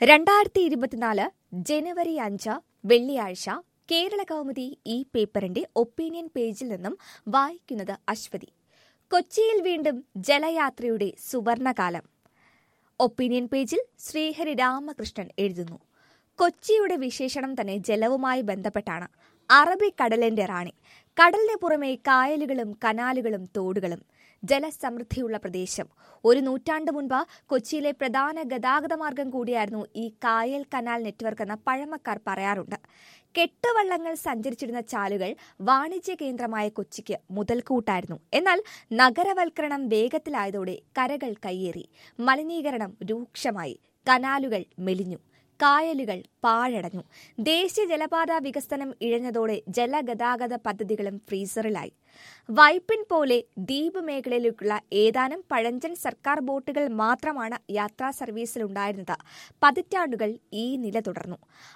2024 ജനുവരി 5 വെള്ളിയാഴ്ച കേരള കൗമുദി ഈ പേപ്പറിന്റെ ഒപ്പീനിയൻ പേജിൽ നിന്നും വായിക്കുന്നത് അശ്വതി. കൊച്ചിയിൽ വീണ്ടും ജലയാത്രയുടെ സുവർണകാലം. ഒപ്പീനിയൻ പേജിൽ ശ്രീഹരി രാമകൃഷ്ണൻ എഴുതുന്നു. കൊച്ചിയുടെ വിശേഷണം തന്നെ ജലവുമായി ബന്ധപ്പെട്ടാണ്. അറബിക്കടലിന്റെ റാണി. കടലിന് പുറമെ കായലുകളും കനാലുകളും തോടുകളും. ജലസമൃദ്ധിയുള്ള പ്രദേശം. ഒരു നൂറ്റാണ്ട് മുൻപ് കൊച്ചിയിലെ പ്രധാന ഗതാഗത മാർഗം കൂടിയായിരുന്നു ഈ കായൽ കനാൽ നെറ്റ്വർക്ക് എന്ന് പഴമക്കാർ പറയാറുണ്ട്. കെട്ടുവള്ളങ്ങൾ സഞ്ചരിച്ചിരുന്ന ചാലുകൾ വാണിജ്യ കേന്ദ്രമായ കൊച്ചിക്ക് മുതൽക്കൂട്ടായിരുന്നു. എന്നാൽ നഗരവൽക്കരണം വേഗത്തിലായതോടെ കരകൾ കയ്യേറി. മലിനീകരണം രൂക്ഷമായി. കനാലുകൾ മെലിഞ്ഞു. കായലുകൾ പാഴടഞ്ഞു. ദേശീയ ജലപാത വികസനം ഇഴഞ്ഞതോടെ ജലഗതാഗത പദ്ധതികളും ഫ്രീസറിലായി. വൈപ്പിൻ പോലെ ദ്വീപ് മേഖലയിലേക്കുള്ള ഏതാനും പഴഞ്ചൻ സർക്കാർ ബോട്ടുകൾ മാത്രമാണ് യാത്രാ സർവീസിലുണ്ടായിരുന്നത്. പതിറ്റാണ്ടുകൾ ഈ നില തുടർന്നു.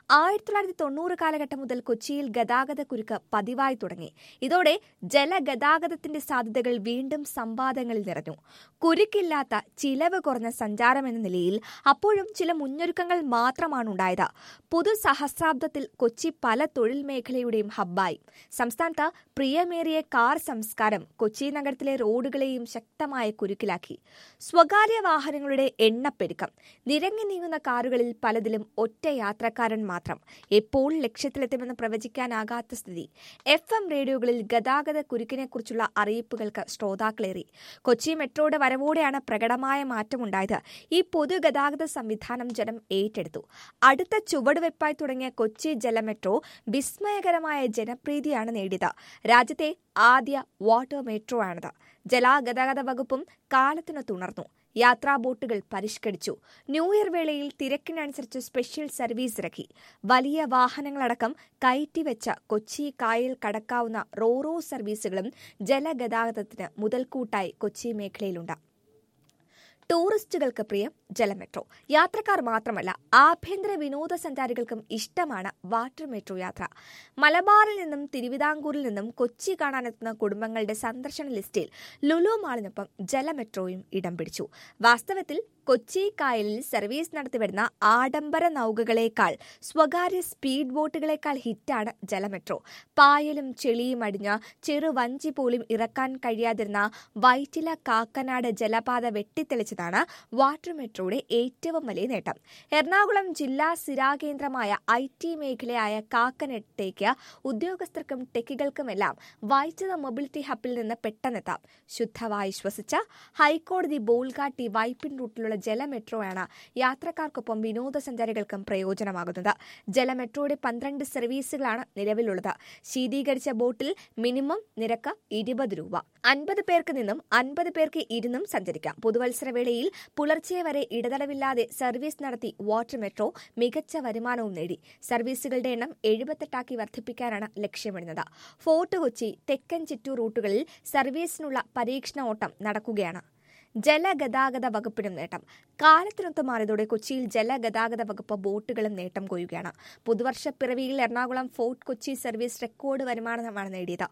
1990 കാലഘട്ടം മുതൽ കൊച്ചിയിൽ ഗതാഗത കുരുക്ക് പതിവായി തുടങ്ങി. ഇതോടെ ജലഗതാഗതത്തിന്റെ സാധ്യതകൾ വീണ്ടും സംവാദങ്ങളിൽ നിറഞ്ഞു. കുരുക്കില്ലാത്ത ചിലവ് കുറഞ്ഞ സഞ്ചാരം എന്ന നിലയിൽ അപ്പോഴും ചില മുന്നൊരുക്കങ്ങൾ മാത്രമാണ് ഉണ്ടായത്. പുതുസഹസ്രാബ്ദത്തിൽ കൊച്ചി പല തൊഴിൽ മേഖലയുടെയും ഹബ്ബായി. സംസ്ഥാനത്ത് പ്രിയമേറിയ കാർ സംസ്കാരം കൊച്ചി നഗരത്തിലെ റോഡുകളെയും ശക്തമായ കുരുക്കിലാക്കി. സ്വകാര്യ വാഹനങ്ങളുടെ എണ്ണപ്പെരുക്കം. നിരങ്ങി നീങ്ങുന്ന കാറുകളിൽ പലതിലും ഒറ്റ യാത്രക്കാരൻ മാത്രം. എപ്പോൾ ലക്ഷ്യത്തിലെത്തുമെന്ന് പ്രവചിക്കാനാകാത്ത സ്ഥിതി. FM റേഡിയോകളിൽ ഗതാഗത കുരുക്കിനെക്കുറിച്ചുള്ള അറിയിപ്പുകൾക്ക് ശ്രോതാക്കളേറി. കൊച്ചി മെട്രോയുടെ വരവോടെയാണ് പ്രകടമായ മാറ്റമുണ്ടായത്. ഈ പൊതുഗതാഗത സംവിധാനം ജനം ഏറ്റെടുത്തു. അടുത്ത ചുവടുവെപ്പായി തുടങ്ങിയ കൊച്ചി ജലമെട്രോ വിസ്മയകരമായ ജനപ്രീതിയാണ് നേടിയത്. രാജ്യത്തെ ആദ്യ വാട്ടർ മെട്രോ ആണിത്. ജലഗതാഗത വകുപ്പും കാലത്തിന് തുണർന്നു. യാത്രാ ബോട്ടുകൾ പരിഷ്കരിച്ചു. ന്യൂ ഇയർ വേളയിൽ തിരക്കിനനുസരിച്ച് സ്പെഷ്യൽ സർവീസ് ഇറക്കി. വലിയ വാഹനങ്ങളടക്കം കയറ്റിവെച്ച കൊച്ചി കായൽ കടക്കാവുന്ന റോറോ സർവീസുകളും ജലഗതാഗതത്തിന് മുതൽക്കൂട്ടായി കൊച്ചി മേഖലയിലുണ്ട്. ടൂറിസ്റ്റുകൾക്ക് പ്രിയം ജലമെട്രോ. യാത്രക്കാർ മാത്രമല്ല, ആഭ്യന്തര വിനോദസഞ്ചാരികൾക്കും ഇഷ്ടമാണ് വാട്ടർ മെട്രോ യാത്ര. മലബാറിൽ നിന്നും തിരുവിതാംകൂറിൽ നിന്നും കൊച്ചി കാണാനെത്തുന്ന കുടുംബങ്ങളുടെ സന്ദർശന ലിസ്റ്റിൽ ലുലു മാളിനൊപ്പം ജലമെട്രോയും ഇടം പിടിച്ചു. വാസ്തവത്തിൽ കൊച്ചി കായലിൽ സർവീസ് നടത്തിവരുന്ന ആഡംബര നൗകകളേക്കാൾ, സ്വകാര്യ സ്പീഡ് ബോട്ടുകളേക്കാൾ ഹിറ്റാണ് ജലമെട്രോ. പായലും ചെളിയും അടിഞ്ഞ ചെറുവഞ്ചി പോലും ഇറക്കാൻ കഴിയാതിരുന്ന വൈറ്റില കാക്കനാട് ജലപാത വെട്ടിത്തെളിച്ചതാണ് വാട്ടർ മെട്രോയുടെ ഏറ്റവും വലിയ നേട്ടം. എറണാകുളം ജില്ലാ സ്ഥിരാകേന്ദ്രമായ IT മേഖലയായ കാക്കനാട്ടേക്ക് ഉദ്യോഗസ്ഥർക്കും ടെക്കുകൾക്കുമെല്ലാം വൈറ്റില മൊബിലിറ്റി ഹബിൽ നിന്ന് പെട്ടെന്നെത്താം. ശുദ്ധവായു ശ്വസിച്ച് ഹൈക്കോടതി ബോൾഗാട്ടി വൈപ്പിൻ റൂട്ടിലുള്ള ജലമെട്രോയാണ് യാത്രക്കാർക്കൊപ്പം വിനോദസഞ്ചാരികൾക്കും പ്രയോജനമാകുന്നത്. ജലമെട്രോയുടെ 12 സർവീസുകളാണ് നിലവിലുള്ളത്. ശീതീകരിച്ച ബോട്ടിൽ മിനിമം നിരക്ക് 20 രൂപ. 50 പേർക്ക് നിന്നും 50 പേർക്ക് ഇരുന്നും സഞ്ചരിക്കാം. പുതുവത്സരവേളയിൽ പുലർച്ചെ വരെ ഇടതടവില്ലാതെ സർവീസ് നടത്തി വാട്ടർ മെട്രോ മികച്ച വരുമാനവും നേടി. സർവീസുകളുടെ എണ്ണം 78 വർദ്ധിപ്പിക്കാനാണ് ലക്ഷ്യമിടുന്നത്. ഫോർട്ട് കൊച്ചി, തെക്കൻ ചിറ്റൂർ റൂട്ടുകളിൽ സർവീസിനുള്ള പരീക്ഷണ ഓട്ടം നടക്കുകയാണ്. ജലഗതാഗത വകുപ്പിനും നേട്ടം. കാലത്തിനൊത്ത് മാറിയതോടെ കൊച്ചിയിൽ ജലഗതാഗത വകുപ്പ് ബോട്ടുകളും നേട്ടം കൊയ്യുകയാണ്. പുതുവർഷ പിറവിയിൽ എറണാകുളം ഫോർട്ട് കൊച്ചി സർവീസ് റെക്കോർഡ് വരുമാനമാണ് നേടിയത്.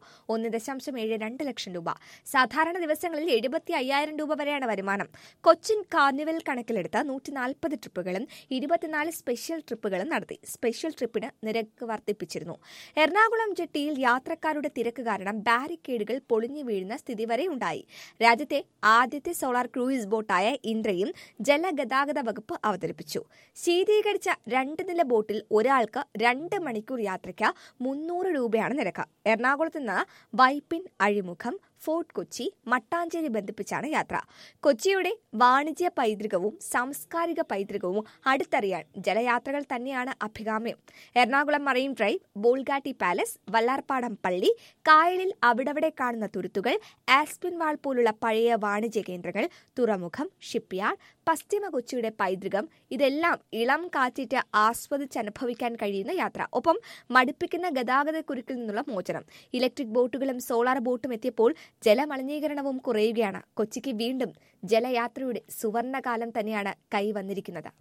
1.72 ലക്ഷം രൂപ. സാധാരണ ദിവസങ്ങളിൽ 75,000 രൂപ വരെയാണ് വരുമാനം. കൊച്ചിൻ കാർണിവൽ കണക്കിലെടുത്ത് 140 ട്രിപ്പുകളും 24 സ്പെഷ്യൽ ട്രിപ്പുകളും നടത്തി. സ്പെഷ്യൽ ട്രിപ്പിന് നിരക്ക് വർദ്ധിപ്പിച്ചിരുന്നു. എറണാകുളം ജെട്ടിയിൽ യാത്രക്കാരുടെ തിരക്ക് കാരണം ബാരിക്കേഡുകൾ പൊളിഞ്ഞു വീഴുന്ന സ്ഥിതി വരെ ഉണ്ടായി. രാജ്യത്തെ ആദ്യത്തെ സോളാർ ക്രൂയിസ് ബോട്ടായ ഇന്ദ്രയും ജലഗതാഗത വകുപ്പ് അവതരിപ്പിച്ചു. ശീതീകരിച്ച 2 നില ബോട്ടിൽ ഒരാൾക്ക് 2 മണിക്കൂർ യാത്രയ്ക്ക് 300 രൂപയാണ് നിരക്ക്. എറണാകുളത്ത് നിന്ന് വൈപ്പിൻ, അഴിമുഖം, ഫോർട്ട് കൊച്ചി, മട്ടാഞ്ചേരി ബന്ധിപ്പിച്ചാണ് യാത്ര. കൊച്ചിയുടെ വാണിജ്യ പൈതൃകവും സാംസ്കാരിക പൈതൃകവും അടുത്തറിയാൻ ജലയാത്രകൾ തന്നെയാണ് അഭികാമ്യം. Ernakulam marine drive, Bolgatty palace, Vallarpadam പള്ളി, കായലിൽ അവിടവിടെ കാണുന്ന തുരുത്തുകൾ, ആസ്പിൻ വാൾ പോലുള്ള പഴയ വാണിജ്യ കേന്ദ്രങ്ങൾ, തുറമുഖം, ഷിപ്പ്യാർഡ്, പശ്ചിമ കൊച്ചിയുടെ പൈതൃകം, ഇതെല്ലാം ഇളം കാറ്റിറ്റ് ആസ്വദിച്ചനുഭവിക്കാൻ കഴിയുന്ന യാത്ര. ഒപ്പം മടുപ്പിക്കുന്ന ഗതാഗത കുരുക്കിൽ നിന്നുള്ള മോചനം. ഇലക്ട്രിക് ബോട്ടുകളും സോളാർ ബോട്ടും എത്തിയപ്പോൾ ജലമലിനീകരണവും കുറയുകയാണ്. കൊച്ചിക്ക് വീണ്ടും ജലയാത്രയുടെ സുവർണകാലം തന്നെയാണ് കൈവന്നിരിക്കുന്നത്.